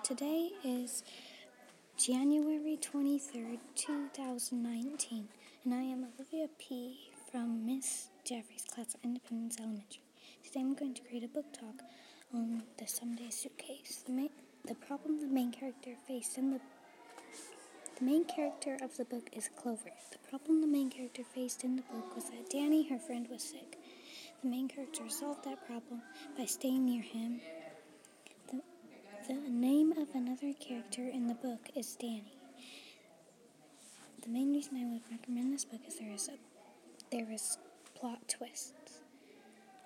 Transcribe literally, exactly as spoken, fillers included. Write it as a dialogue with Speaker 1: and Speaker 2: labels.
Speaker 1: Today is January twenty-third, two thousand nineteen, and I am Olivia P. from Miss Jeffrey's class at Independence Elementary. Today I'm going to create a book talk on the Someday Suitcase. The, main, the problem the main character faced in the The main character of the book is Clover. The problem the main character faced in the book was that Danny, her friend, was sick. The main character solved that problem by staying near him. The, the name of another character in the book is Danny. The main reason I would recommend this book is there is a there is plot twists.